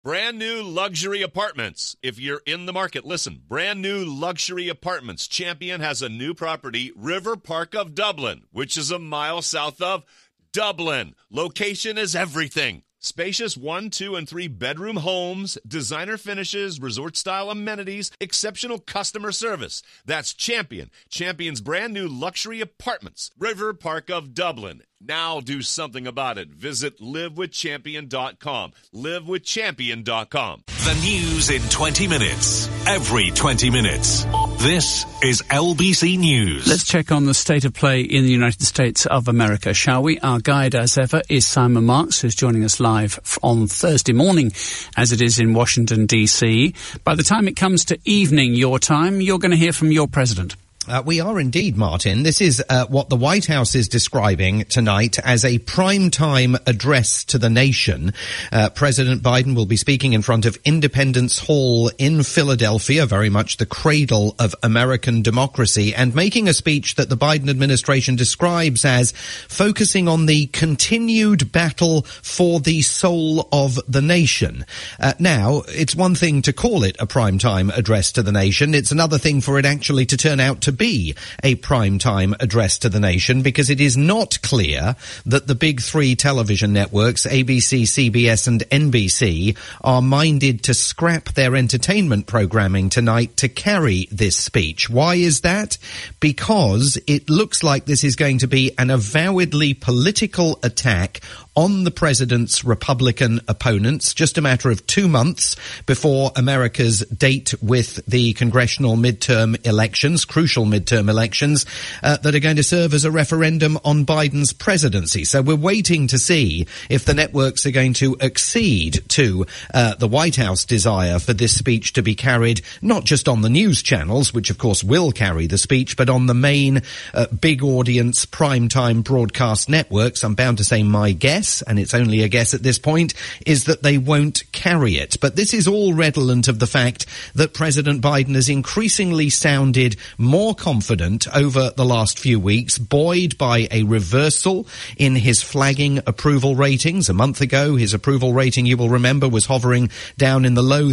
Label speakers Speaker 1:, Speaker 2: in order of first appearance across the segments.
Speaker 1: Brand new luxury apartments. If you're in the market, listen. Brand new luxury apartments. Champion has a new property, River Park of Dublin, which is a mile south of Dublin. Location is everything. Spacious 1, 2, and 3 bedroom homes, designer finishes, resort-style amenities, exceptional customer service. That's Champion. Champion's brand new luxury apartments, River Park of Dublin. Now do something about it. Visit livewithchampion.com. Livewithchampion.com.
Speaker 2: The news in 20 minutes. Every 20 minutes. This is LBC News.
Speaker 3: Let's check on the state of play in the United States of America, shall we? Our guide, as ever, is Simon Marks, who's joining us live on Thursday morning, as it is in Washington, D.C. By the time it comes to evening your time, you're going to hear from your president.
Speaker 4: We are indeed, Martin. This is what the White House is describing tonight as a primetime address to the nation. President Biden will be speaking in front of Independence Hall in Philadelphia, very much the cradle of American democracy, and making a speech that the Biden administration describes as focusing on the continued battle for the soul of the nation. Now, it's one thing to call it a primetime address to the nation. It's another thing for it actually to turn out to be a primetime address to the nation, because it is not clear that the big three television networks, ABC, CBS and NBC, are minded to scrap their entertainment programming tonight to carry this speech. Why is that? Because it looks like this is going to be an avowedly political attack on the president's Republican opponents, just a matter of 2 months before America's date with the congressional midterm elections, crucial midterm elections, that are going to serve as a referendum on Biden's presidency. So we're waiting to see if the networks are going to accede to the White House desire for this speech to be carried not just on the news channels, which of course will carry the speech, but on the main big audience primetime broadcast networks. I'm bound to say my guess, and it's only a guess at this point, is that they won't carry it. But this is all redolent of the fact that President Biden has increasingly sounded more confident over the last few weeks, buoyed by a reversal in his flagging approval ratings. A month ago, his approval rating, you will remember, was hovering down in the low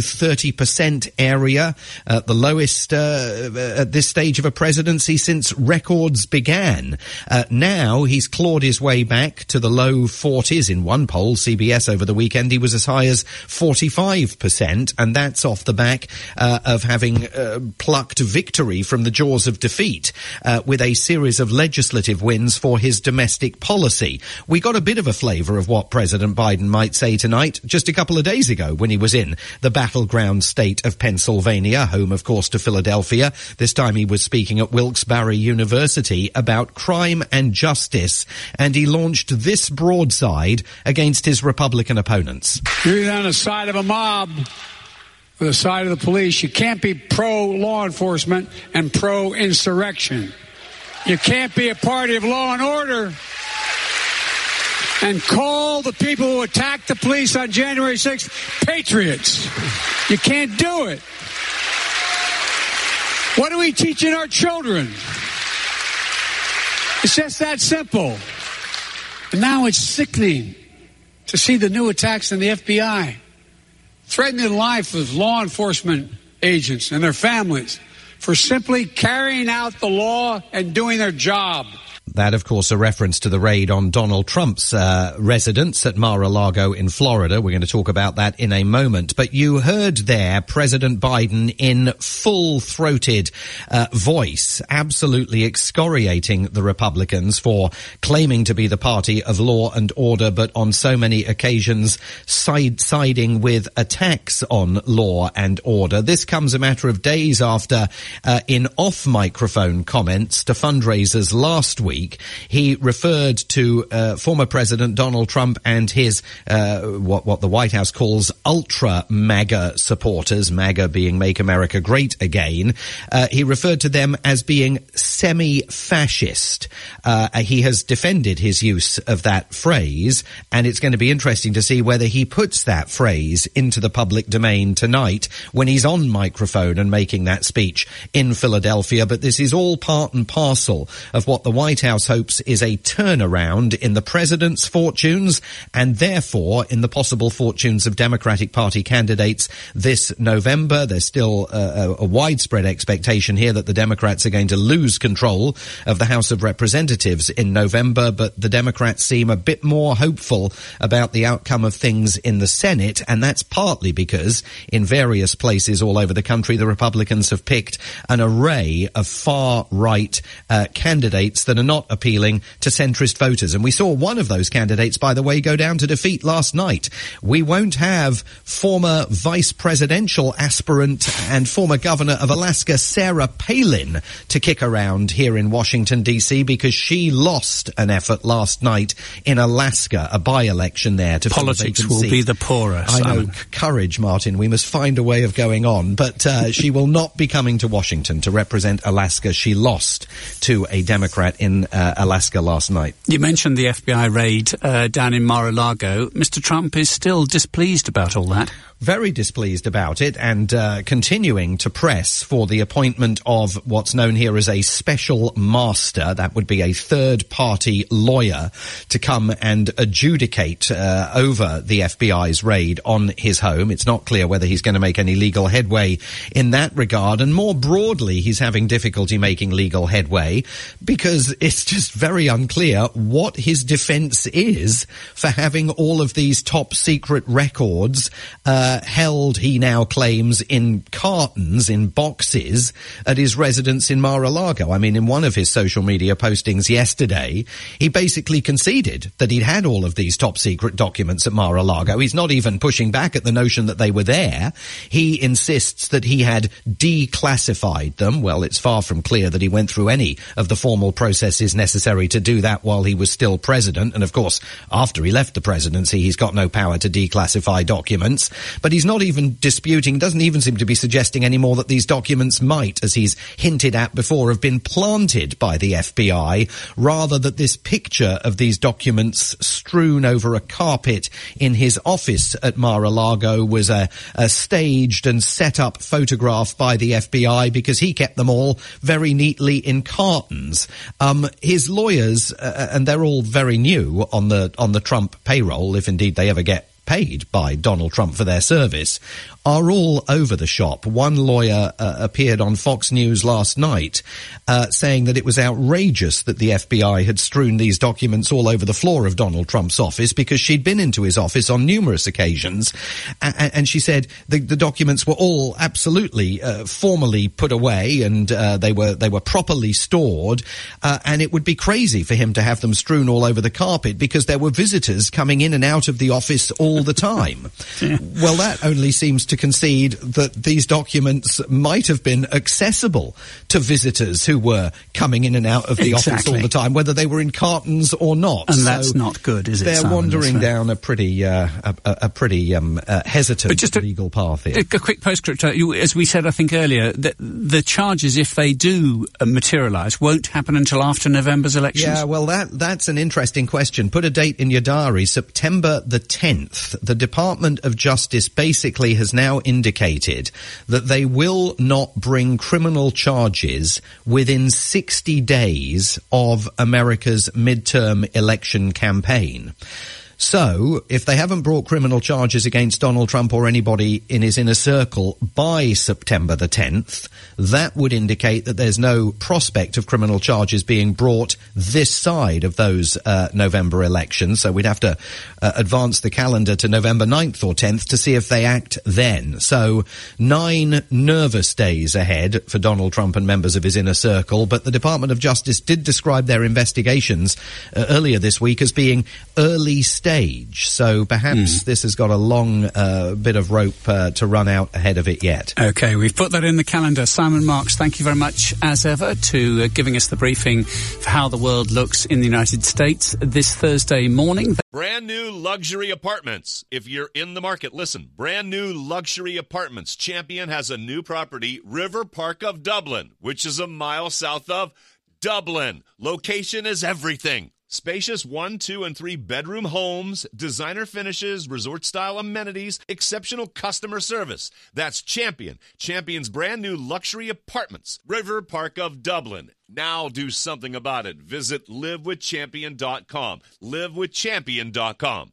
Speaker 4: 30% area, the lowest at this stage of a presidency since records began. Now he's clawed his way back to the low 40s. In one poll, CBS over the weekend, he was as high as 45%, and that's off the back of having plucked victory from the jaws of defeat with a series of legislative wins for his domestic policy. We got a bit of a flavour of what President Biden might say tonight just a couple of days ago when he was in the battleground state of Pennsylvania, home, of course, to Philadelphia. This time he was speaking at Wilkes-Barre University about crime and justice, and he launched this broadside against his Republican opponents.
Speaker 5: You're either on the side of a mob or the side of the police. You can't be pro-law enforcement and pro-insurrection. You can't be a party of law and order and call the people who attacked the police on January 6th patriots. You can't do it. What are we teaching our children? It's just that simple. And now it's sickening to see the new attacks on the FBI, threatening the life of law enforcement agents and their families for simply carrying out the law and doing their job.
Speaker 4: That, of course, a reference to the raid on Donald Trump's residence at Mar-a-Lago in Florida. We're going to talk about that in a moment. But you heard there President Biden in full-throated voice absolutely excoriating the Republicans for claiming to be the party of law and order, but on so many occasions siding with attacks on law and order. This comes a matter of days after, in off-microphone comments to fundraisers last week, he referred to former President Donald Trump and his what the White House calls ultra MAGA supporters, MAGA being Make America Great Again. He referred to them as being semi-fascist. He has defended his use of that phrase, and it's going to be interesting to see whether he puts that phrase into the public domain tonight when he's on microphone and making that speech in Philadelphia. But this is all part and parcel of what the White House House hopes is a turnaround in the president's fortunes and therefore in the possible fortunes of Democratic Party candidates this November. There's still a widespread expectation here that the Democrats are going to lose control of the House of Representatives in November, but the Democrats seem a bit more hopeful about the outcome of things in the Senate, and that's partly because in various places all over the country the Republicans have picked an array of far-right candidates that are not appealing to centrist voters. And we saw one of those candidates, by the way, go down to defeat last night. We won't have former vice presidential aspirant and former governor of Alaska, Sarah Palin, to kick around here in Washington, D.C., because she lost an effort last night in Alaska, a by-election there. To
Speaker 3: Politics will be the poorer,
Speaker 4: Simon. I know. Courage, Martin. We must find a way of going on. But she will not be coming to Washington to represent Alaska. She lost to a Democrat in Alaska last night.
Speaker 3: You mentioned the FBI raid down in Mar-a-Lago. Mr. Trump is still displeased about all that.
Speaker 4: Very displeased about it, and continuing to press for the appointment of what's known here as a special master. That would be a third-party lawyer to come and adjudicate over the FBI's raid on his home. It's not clear whether he's going to make any legal headway in that regard, and more broadly, he's having difficulty making legal headway because it's just very unclear what his defense is for having all of these top-secret records held, he now claims, in cartons, in boxes, at his residence in Mar-a-Lago. I mean, in one of his social media postings yesterday, he basically conceded that he'd had all of these top-secret documents at Mar-a-Lago. He's not even pushing back at the notion that they were there. He insists that he had declassified them. Well, it's far from clear that he went through any of the formal processes necessary to do that while he was still president. And, of course, after he left the presidency, he's got no power to declassify documents. But he's not even disputing, doesn't even seem to be suggesting anymore that these documents might, as he's hinted at before, have been planted by the FBI, rather that this picture of these documents strewn over a carpet in his office at Mar-a-Lago was a staged and set up photograph by the FBI because he kept them all very neatly in cartons. His lawyers, and they're all very new on the Trump payroll, if indeed they ever get paid by Donald Trump for their service, are all over the shop. One lawyer appeared on Fox News last night saying that it was outrageous that the FBI had strewn these documents all over the floor of Donald Trump's office because she'd been into his office on numerous occasions. And she said the documents were all absolutely formally put away and they were properly stored. And it would be crazy for him to have them strewn all over the carpet because there were visitors coming in and out of the office all the time. Yeah. Well, that only seems to concede that these documents might have been accessible to visitors who were coming in and out of the office all the time, whether they were in cartons or not.
Speaker 3: And that's not good, is it?
Speaker 4: They're wandering down a pretty hesitant legal path here.
Speaker 3: A quick postscript. As we said, I think earlier, the charges, if they do materialise, won't happen until after November's elections.
Speaker 4: Yeah, well, that's an interesting question. Put a date in your diary, September the 10th. The Department of Justice basically has now indicated that they will not bring criminal charges within 60 days of America's midterm election campaign. So, if they haven't brought criminal charges against Donald Trump or anybody in his inner circle by September the 10th, that would indicate that there's no prospect of criminal charges being brought this side of those November elections. So we'd have to advance the calendar to November 9th or 10th to see if they act then. So 9 nervous days ahead for Donald Trump and members of his inner circle. But the Department of Justice did describe their investigations earlier this week as being early stage. So perhaps this has got a long bit of rope to run out ahead of it yet.
Speaker 3: OK, we've put that in the calendar. Simon Marks, thank you very much, as ever, to giving us the briefing for how the world looks in the United States this Thursday morning.
Speaker 1: Brand new luxury apartments. If you're in the market, listen. Brand new luxury apartments. Champion has a new property, River Park of Dublin, which is a mile south of Dublin. Location is everything. Spacious 1, 2, and 3 bedroom homes, designer finishes, resort-style amenities, exceptional customer service. That's Champion. Champion's brand new luxury apartments. River Park of Dublin. Now do something about it. Visit livewithchampion.com. livewithchampion.com.